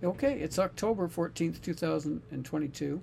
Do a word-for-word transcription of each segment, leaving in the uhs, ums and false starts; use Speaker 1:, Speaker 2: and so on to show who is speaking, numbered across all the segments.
Speaker 1: Okay, it's October fourteenth, two thousand twenty-two.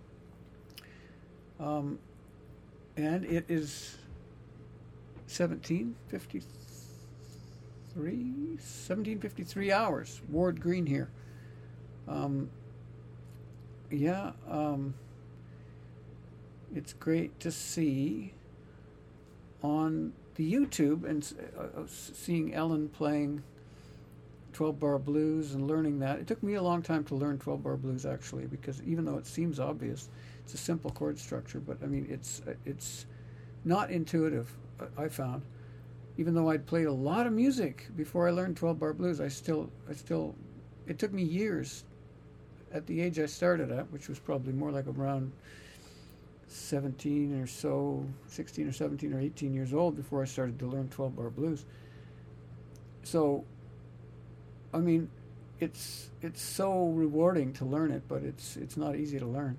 Speaker 1: Um, and it is seventeen fifty-three, seventeen fifty-three hours. Ward Green here. Um, yeah, um, it's great to see on the YouTube and uh, seeing Ellen playing twelve bar blues and learning that. It took me a long time to learn twelve bar blues, actually, because even though it seems obvious, it's a simple chord structure, but I mean it's it's not intuitive, I found. Even though I'd played a lot of music before I learned twelve bar blues, I still I still it took me years at the age I started at, which was probably more like around seventeen or so, sixteen or seventeen or eighteen years old, before I started to learn twelve bar blues. So I mean, it's it's so rewarding to learn it, but it's it's not easy to learn.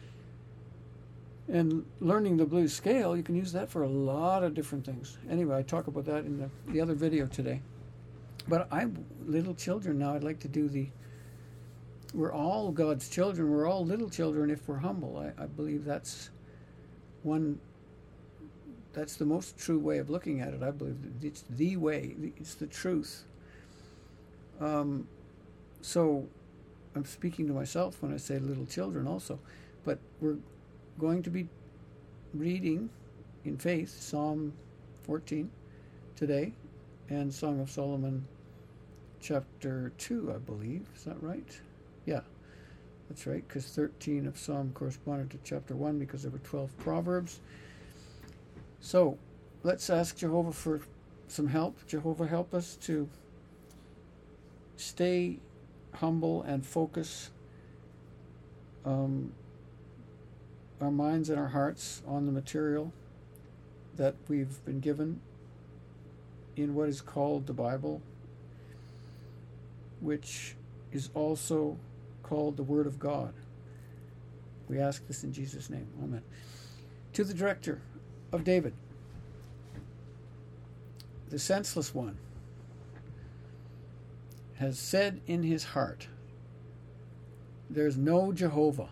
Speaker 1: And learning the blues scale, you can use that for a lot of different things. Anyway, I talk about that in the, the other video today. But I'm little children now. I'd like to do the, we're all God's children. We're all little children if we're humble. I, I believe that's one, that's the most true way of looking at it. I believe it's the way, it's the truth. Um, so I'm speaking to myself when I say little children also, but we're going to be reading in faith Psalm fourteen today and Song of Solomon chapter two, I believe. Is that right? Yeah, that's right, because thirteen of Psalm corresponded to chapter one because there were twelve Proverbs. So let's ask Jehovah for some help. Jehovah, help us to stay humble and focus um, our minds and our hearts on the material that we've been given in what is called the Bible, which is also called the Word of God. We ask this in Jesus' name. Amen. To the director of David, the senseless one has said in his heart, there's no Jehovah.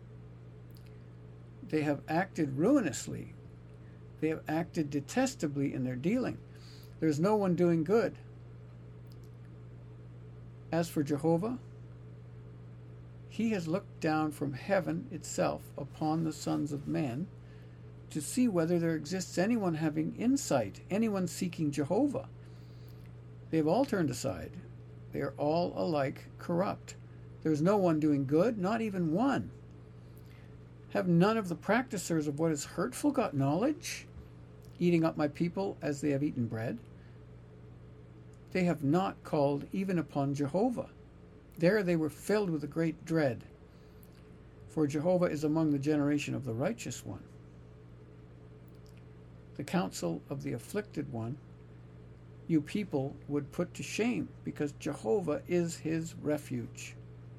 Speaker 1: They have acted ruinously. They have acted detestably in their dealing. There's no one doing good. As for Jehovah, he has looked down from heaven itself upon the sons of men to see whether there exists anyone having insight, anyone seeking Jehovah. They have all turned aside. They are all alike corrupt. There is no one doing good, not even one. Have none of the practicers of what is hurtful got knowledge, eating up my people as they have eaten bread? They have not called even upon Jehovah. There they were filled with a great dread. For Jehovah is among the generation of the righteous one. The counsel of the afflicted one you people would put to shame, because Jehovah is his refuge.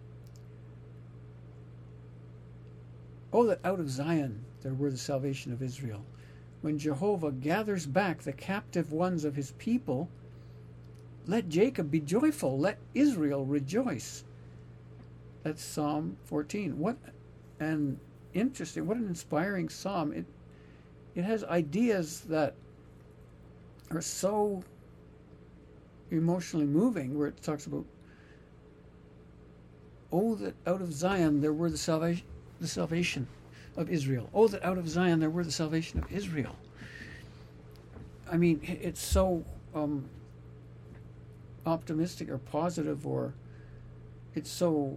Speaker 1: Oh, that out of Zion there were the salvation of Israel. When Jehovah gathers back the captive ones of his people, let Jacob be joyful, let Israel rejoice. That's Psalm fourteen. What an interesting, what an inspiring psalm. It, it has ideas that are so emotionally moving, where it talks about, oh, that out of Zion there were the salvation, the salvation of Israel. Oh, that out of Zion there were the salvation of Israel. I mean, it's so um, optimistic or positive, or it's so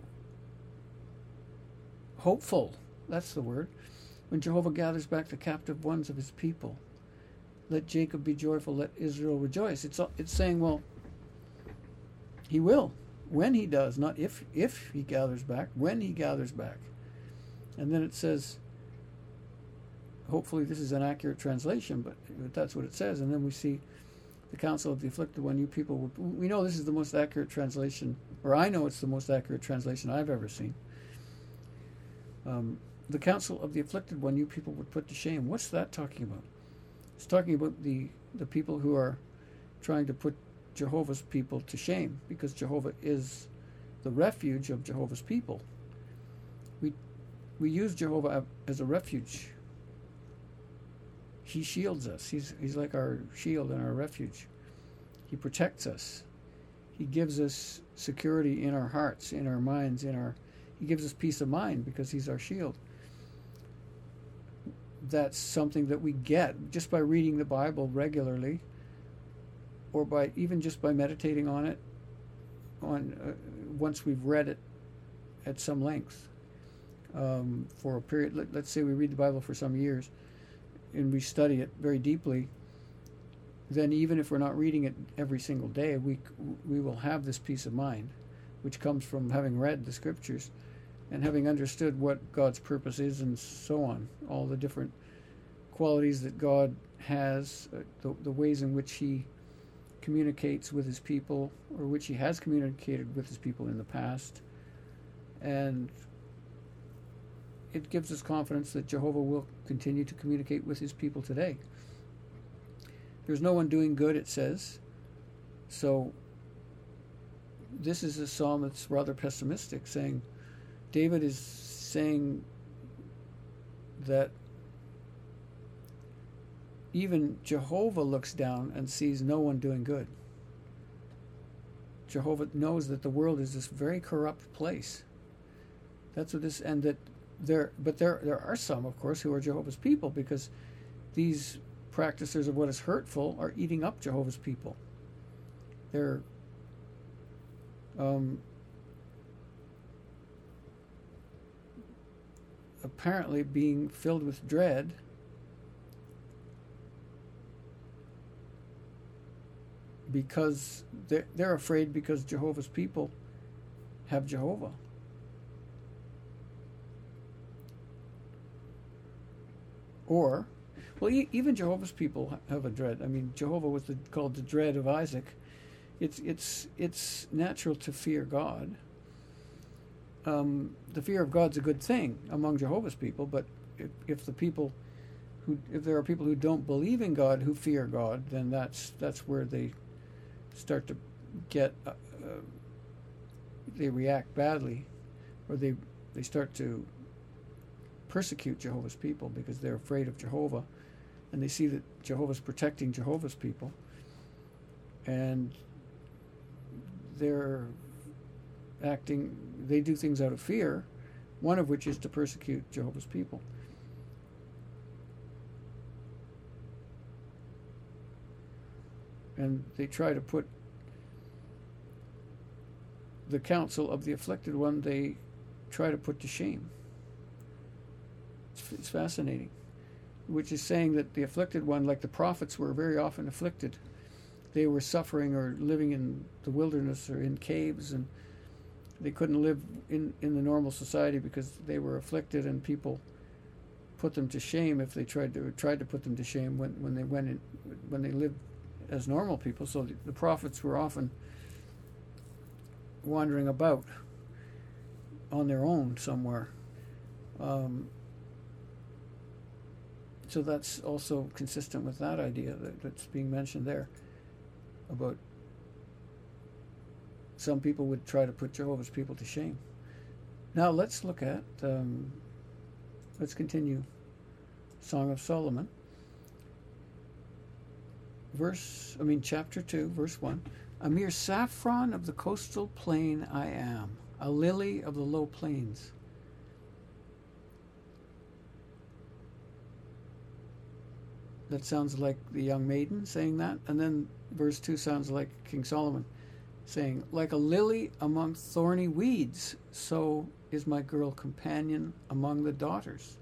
Speaker 1: hopeful. That's the word. When Jehovah gathers back the captive ones of his people, let Jacob be joyful, let Israel rejoice. It's it's saying, well, he will, when he does, not if if he gathers back, when he gathers back. And then it says, hopefully this is an accurate translation, but that's what it says. And then we see the counsel of the afflicted one, you people will, we know this is the most accurate translation, or I know it's the most accurate translation I've ever seen. Um, the counsel of the afflicted one, you people would put to shame. What's that talking about? It's talking about the, the people who are trying to put Jehovah's people to shame, because Jehovah is the refuge of Jehovah's people. We we use Jehovah as a refuge. He shields us. He's he's like our shield and our refuge. He protects us. He gives us security in our hearts, in our minds, in our he gives us peace of mind because he's our shield. That's something that we get just by reading the Bible regularly, or by even just by meditating on it on uh, once we've read it at some length um, for a period. Let, let's say we read the Bible for some years and we study it very deeply. Then even if we're not reading it every single day, we we will have this peace of mind, which comes from having read the Scriptures and having understood what God's purpose is and so on, all the different qualities that God has, uh, the, the ways in which he communicates with his people, or which he has communicated with his people in the past. And it gives us confidence that Jehovah will continue to communicate with his people today. There's no one doing good, it says. So this is a psalm that's rather pessimistic, saying, David is saying that even Jehovah looks down and sees no one doing good. Jehovah knows that the world is this very corrupt place. That's what this, and that there, but there, there are some, of course, who are Jehovah's people, because these practicers of what is hurtful are eating up Jehovah's people. They're um, apparently being filled with dread because they're, they're afraid because Jehovah's people have Jehovah. Or, well, e- even Jehovah's people have a dread. I mean, Jehovah was the, called the dread of Isaac. It's it's it's natural to fear God. Um, the fear of God's a good thing among Jehovah's people, but if, if the people who, if there are people who don't believe in God who fear God, then that's that's where they start to get uh, uh, they react badly, or they they start to persecute Jehovah's people because they're afraid of Jehovah, and they see that Jehovah's protecting Jehovah's people, and they're acting, they do things out of fear, one of which is to persecute Jehovah's people. And they try to put the counsel of the afflicted one, they try to put to shame. It's, it's fascinating. Which is saying that the afflicted one, like the prophets, were very often afflicted. They were suffering or living in the wilderness or in caves, and they couldn't live in, in the normal society because they were afflicted, and people put them to shame if they tried to tried to put them to shame when, when they went in, when they lived as normal people. So the, the prophets were often wandering about on their own somewhere. Um, so that's also consistent with that idea that, that's being mentioned there about some people would try to put Jehovah's people to shame. Now let's look at, um, let's continue Song of Solomon. Verse, I mean chapter two, verse one. A mere saffron of the coastal plain I am, a lily of the low plains. That sounds like the young maiden saying that. And then verse two sounds like King Solomon saying, like a lily among thorny weeds, so is my girl companion among the daughters.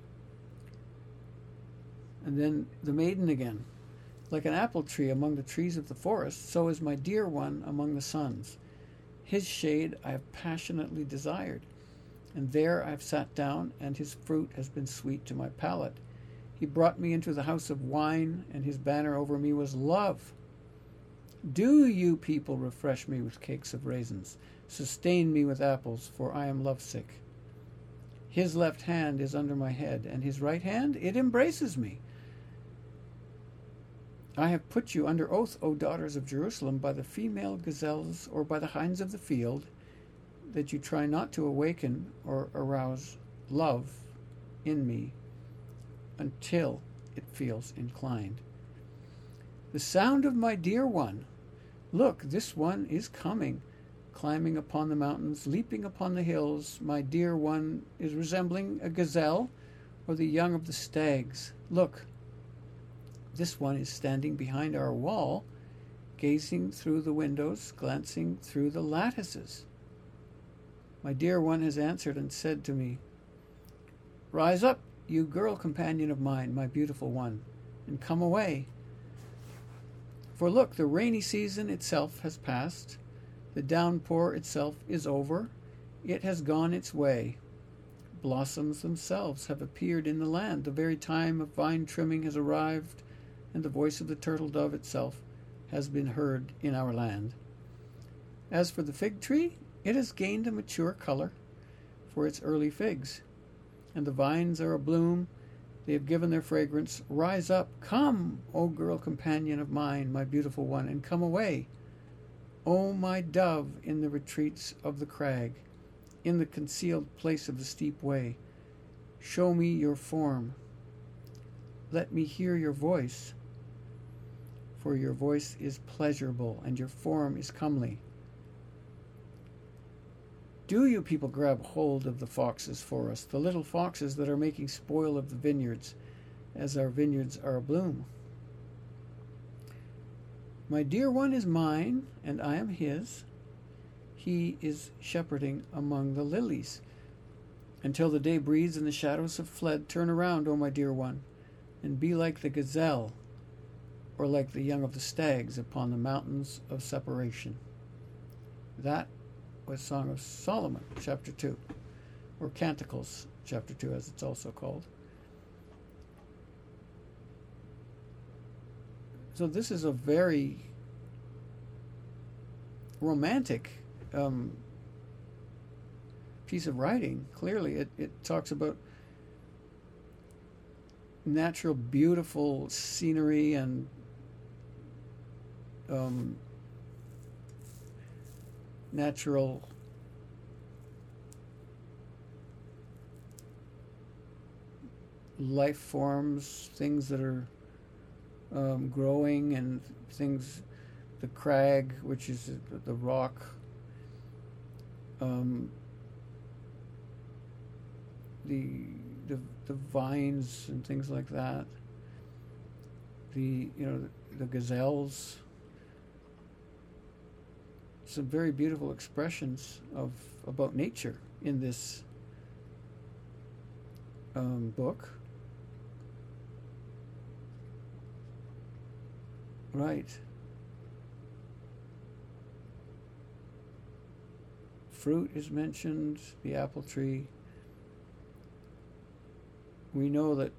Speaker 1: And then the maiden again. Like an apple tree among the trees of the forest, so is my dear one among the sons. His shade I have passionately desired, and there I have sat down, and his fruit has been sweet to my palate. He brought me into the house of wine, and his banner over me was love. Do you people refresh me with cakes of raisins, sustain me with apples, for I am lovesick. His left hand is under my head, and his right hand, it embraces me. I have put you under oath, O daughters of Jerusalem, by the female gazelles or by the hinds of the field. that you try not to awaken or arouse love in me until it feels inclined. The sound of my dear one. Look, this one is coming, climbing upon the mountains, leaping upon the hills. My dear one is resembling a gazelle or the young of the stags. Look, this one is standing behind our wall, gazing through the windows, glancing through the lattices. My dear one has answered and said to me, Rise up, you girl companion of mine, my beautiful one, and come away. For look, the rainy season itself has passed. The downpour itself is over. It has gone its way. Blossoms themselves have appeared in the land. The very time of vine trimming has arrived, and the voice of the turtle dove itself has been heard in our land. As for the fig tree, it has gained a mature color for its early figs, and the vines are abloom. They have given their fragrance. Rise up, come, O girl companion of mine, my beautiful one, and come away. O my dove in the retreats of the crag, in the concealed place of the steep way, show me your form. Let me hear your voice, for your voice is pleasurable and your form is comely. Do you people grab hold of the foxes for us, the little foxes that are making spoil of the vineyards, as our vineyards are abloom? My dear one is mine, and I am his. He is shepherding among the lilies. Until the day breathes and the shadows have fled, turn around, O my dear one, and be like the gazelle, or like the young of the stags upon the mountains of separation. That was Song of Solomon, chapter two, or Canticles, chapter two, as it's also called. So this is a very romantic um, piece of writing. Clearly, it, it talks about natural, beautiful scenery and um, natural life forms, things that are um, growing, and things, the crag, which is the rock, um, the, the the vines and things like that, the you know the, the gazelles. Some very beautiful expressions of about nature in this um, book. Right. Fruit is mentioned, the apple tree. We know that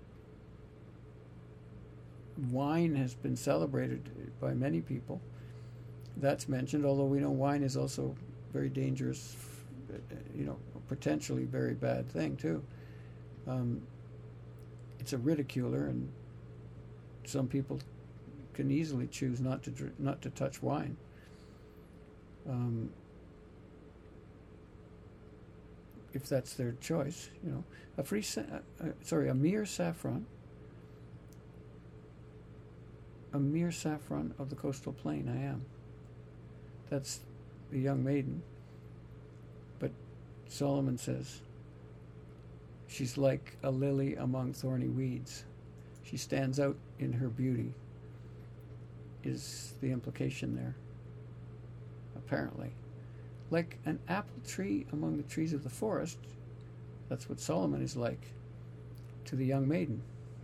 Speaker 1: wine has been celebrated by many people. That's mentioned, although we know wine is also very dangerous, you know, potentially very bad thing too. Um, it's a ridiculer, and some people can easily choose not to dr- not to touch wine. Um, if that's their choice, you know, a free, sa- uh, sorry, a mere saffron, a mere saffron of the coastal plain. I am. That's the young maiden. But Solomon says she's like a lily among thorny weeds. She stands out in her beauty, is the implication there, apparently. Like an apple tree among the trees of the forest, that's what Solomon is like to the young maiden.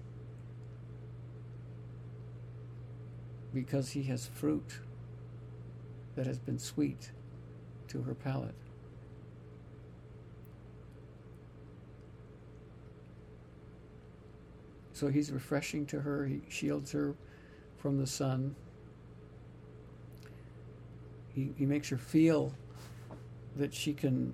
Speaker 1: Because he has fruit that has been sweet to her palate. So he's refreshing to her, he shields her from the sun. He, he makes her feel that she can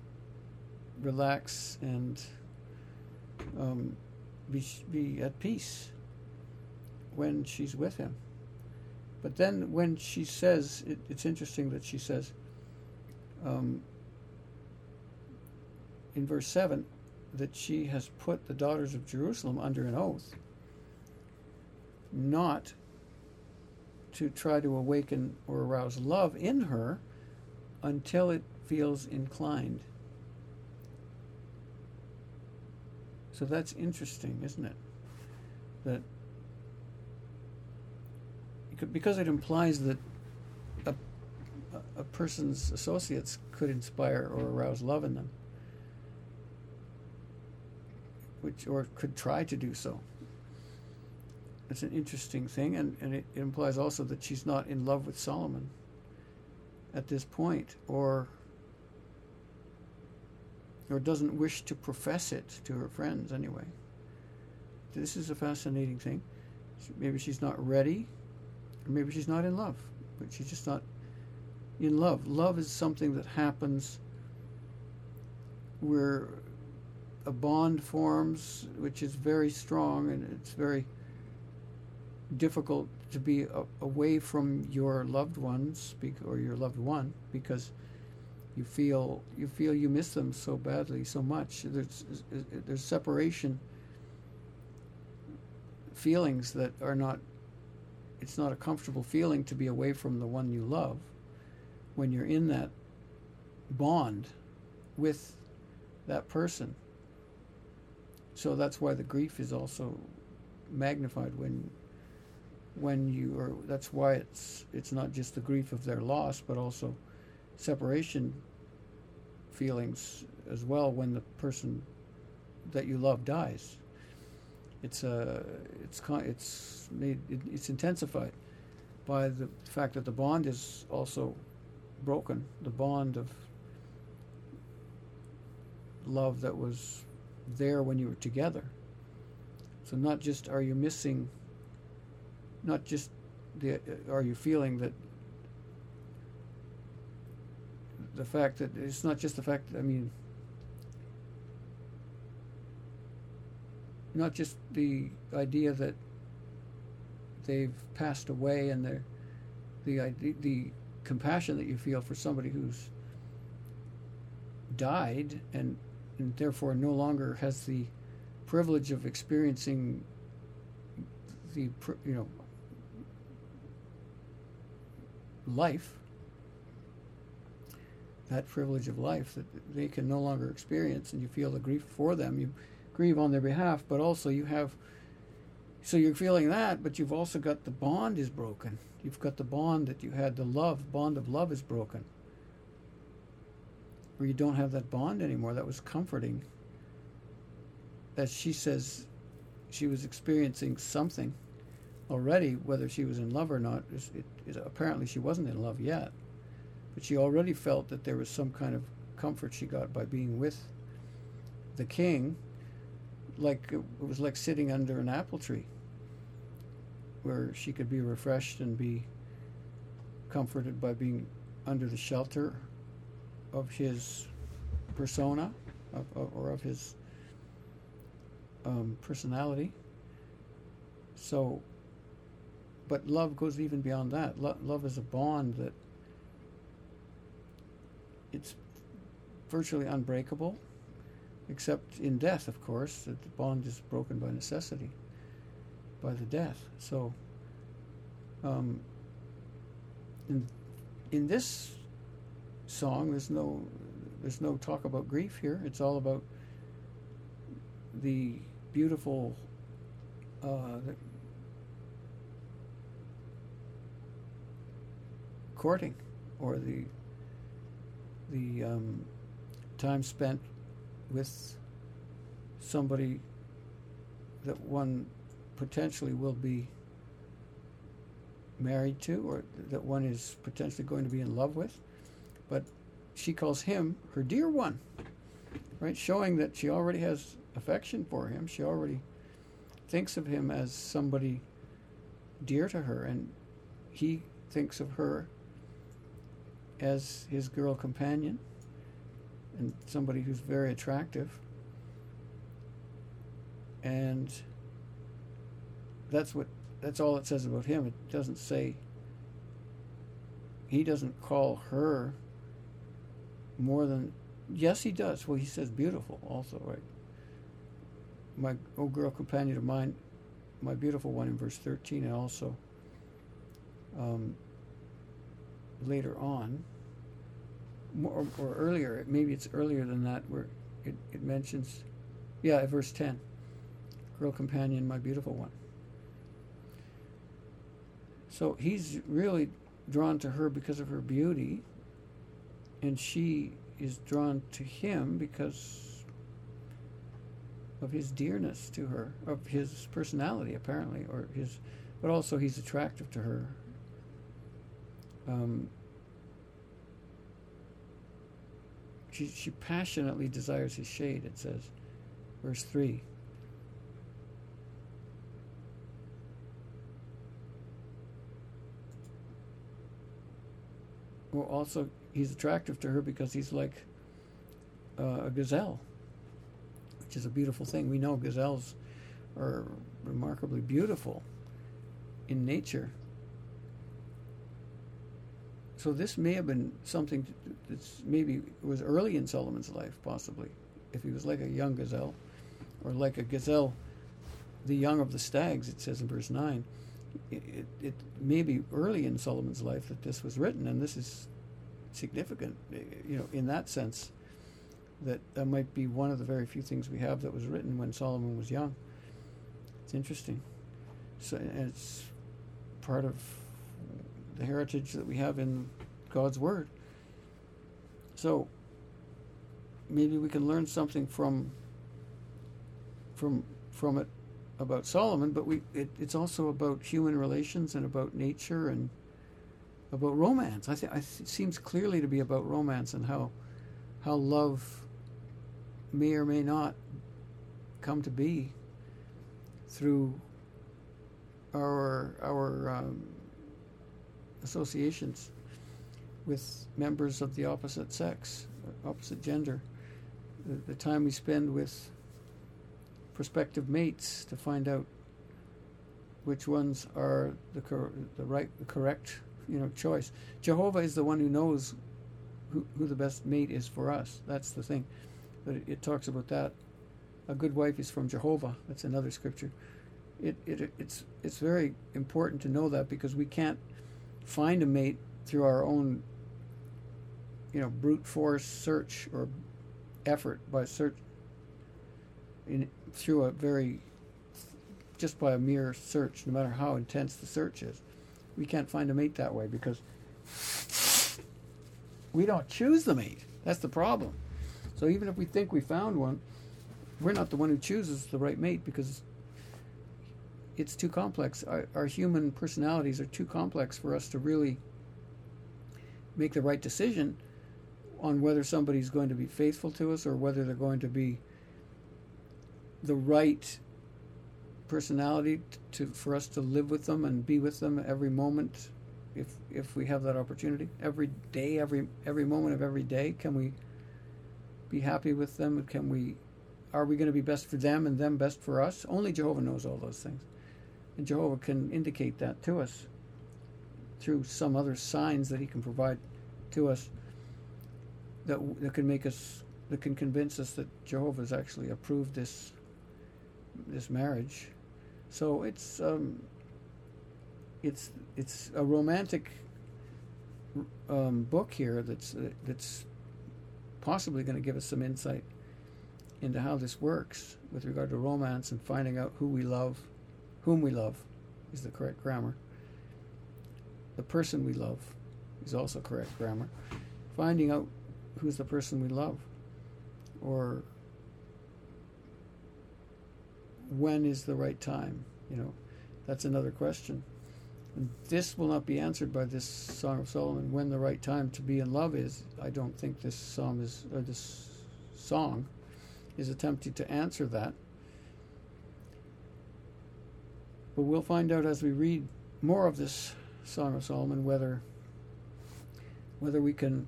Speaker 1: relax and um, be, be at peace when she's with him. But then when she says, it, it's interesting that she says, um, in verse seven, that she has put the daughters of Jerusalem under an oath not to try to awaken or arouse love in her until it feels inclined. So that's interesting, isn't it? That because it implies that a, a person's associates could inspire or arouse love in them, which or could try to do so. It's an interesting thing, and, and it, it implies also that she's not in love with Solomon at this point, or or doesn't wish to profess it to her friends anyway. This is a fascinating thing. Maybe she's not ready, or maybe she's not in love, but she's just not in love. Love is something that happens where a bond forms, which is very strong, and it's very difficult to be a, away from your loved ones or your loved one, because you feel you feel you miss them so badly, so much. There's there's separation feelings that are not. It's not a comfortable feeling to be away from the one you love when you're in that bond with that person. So that's why the grief is also magnified when when you are. That's why it's it's not just the grief of their loss, but also separation feelings as well when the person that you love dies. It's a it's it's made it's intensified by the fact that the bond is also broken, the bond of love that was there when you were together. So not just are you missing, not just the are you feeling that the fact that it's not just the fact that, I mean, not just the idea that they've passed away and they're, the the compassion that you feel for somebody who's died and, and therefore no longer has the privilege of experiencing the, you know, life, that privilege of life that they can no longer experience, and you feel the grief for them. You grieve on their behalf, but also you have, so you're feeling that, but you've also got the bond is broken. You've got the bond that you had, the love, bond of love is broken. Where you don't have that bond anymore. That was comforting. As she says, she was experiencing something already, whether she was in love or not. It, it, apparently she wasn't in love yet, but she already felt that there was some kind of comfort she got by being with the king. Like it was like sitting under an apple tree where she could be refreshed and be comforted by being under the shelter of his persona of, of, or of his um, personality. So, but love goes even beyond that. Lo- love is a bond that it's virtually unbreakable, except in death, of course. That the bond is broken by necessity, by the death. So, um, in in this song, there's no there's no talk about grief here. It's all about the beautiful uh, the courting, or the the um, time spent with somebody that one potentially will be married to, or that one is potentially going to be in love with. But she calls him her dear one, right? Showing that she already has affection for him. She already thinks of him as somebody dear to her, and he thinks of her as his girl companion and somebody who's very attractive. And that's what that's all it says about him. It doesn't say, he doesn't call her more than Yes, he does. Well, he says beautiful also, right? My oh girl companion of mine, my beautiful one in verse thirteen, and also um, later on, more, or earlier, maybe it's earlier than that, where it, it mentions, yeah, at verse ten, girl companion, my beautiful one. So he's really drawn to her because of her beauty, and she is drawn to him because of his dearness to her, of his personality apparently, or his, but also he's attractive to her. Um, she she passionately desires his shade. It says, verse three. Well, also he's attractive to her because he's like uh, a gazelle, which is a beautiful thing. We know gazelles are remarkably beautiful in nature. So this may have been something that's maybe was early in Solomon's life, possibly, if he was like a young gazelle, or like a gazelle, the young of the stags. It says in verse nine. It, it, it may be early in Solomon's life that this was written, and this is significant, you know, in that sense, that that might be one of the very few things we have that was written when Solomon was young. It's interesting. So and it's part of the heritage that we have in God's Word. So maybe we can learn something from from from it about Solomon, but we it, it's also about human relations and about nature and about romance. I think it seems clearly to be about romance and how how love may or may not come to be through our our um, associations with members of the opposite sex, opposite gender. The, the time we spend with prospective mates to find out which ones are the cor- the right, the correct, you know, choice. Jehovah is the one who knows who, who the best mate is for us. That's the thing. But it, it talks about that. A good wife is from Jehovah. That's another scripture. It, it it's it's very important to know that, because we can't find a mate through our own, you know, brute force search or effort by search in through a very just by a mere search, no matter how intense the search is. We can't find a mate that way because we don't choose the mate. That's the problem. So even if we think we found one, we're not the one who chooses the right mate, because it's too complex. Our, our human personalities are too complex for us to really make the right decision on whether somebody's going to be faithful to us or whether they're going to be the right personality to for us to live with them and be with them every moment, if if we have that opportunity. Every day, every every moment of every day, can we be happy with them? Can we are we going to be best for them and them best for us? Only Jehovah knows all those things, and Jehovah can indicate that to us through some other signs that he can provide to us that that can make us that can convince us that Jehovah's actually approved this this marriage. So it's um, it's it's a romantic um, book here that's uh, that's possibly going to give us some insight into how this works with regard to romance and finding out who we love, whom we love is the correct grammar. The person we love is also correct grammar. Finding out who's the person we love, or when is the right time, you know, that's another question. And this will not be answered by this Song of Solomon. When the right time to be in love is, I don't think this psalm is, or this song is attempting to answer that. But we'll find out as we read more of this Song of Solomon whether whether we can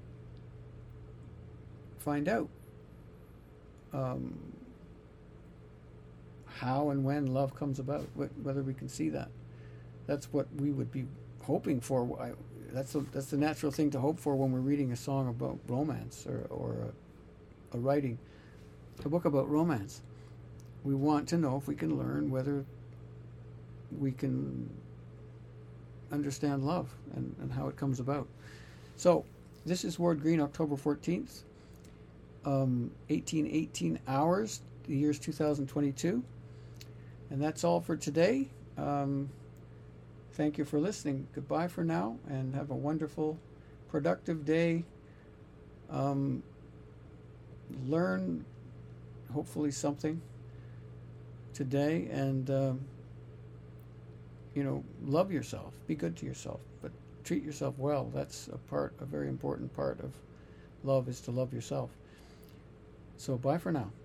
Speaker 1: find out um, how and when love comes about, whether we can see that. That's what we would be hoping for. I, that's a, that's the natural thing to hope for when we're reading a song about romance or, or a writing a book about romance. We want to know if we can learn whether we can understand love and, and how it comes about. So this is Ward Green, October fourteenth, um, eighteen eighteen hours. The year's two thousand twenty-two. And that's all for today. Um, thank you for listening. Goodbye for now, and have a wonderful, productive day. Um, learn, hopefully, something today, and, um, you know, love yourself. Be good to yourself, but treat yourself well. That's a part, a very important part of love, is to love yourself. So bye for now.